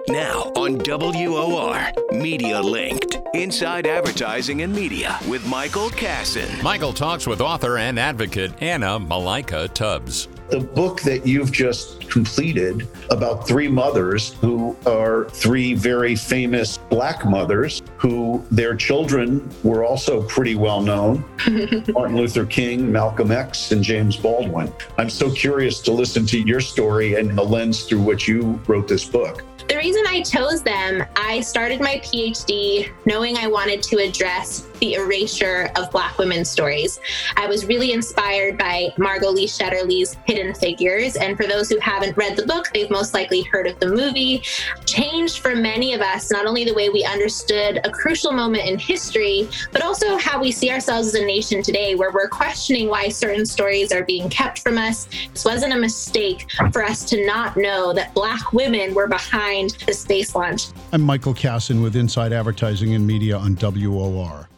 Now on WOR, Media Linked. Inside Advertising and Media with Michael Kasson. Michael talks with author and advocate Anna Malika Tubbs. The book that you've just completed about three mothers who are three very famous Black mothers who their children were also pretty well known. Martin Luther King, Malcolm X, and James Baldwin. I'm so curious to listen to your story and the lens through which you wrote this book. The reason I chose them, I started my PhD knowing I wanted to address the erasure of Black women's stories. I was really inspired by Margot Lee Shetterly's Hidden Figures. And for those who haven't read the book, they've most likely heard of the movie. Changed for many of us, not only the way we understood a crucial moment in history, but also how we see ourselves as a nation today, where we're questioning why certain stories are being kept from us. This wasn't a mistake for us to not know that Black women were behind the space launch. I'm Michael Kasson with Inside Advertising and Media on WOR.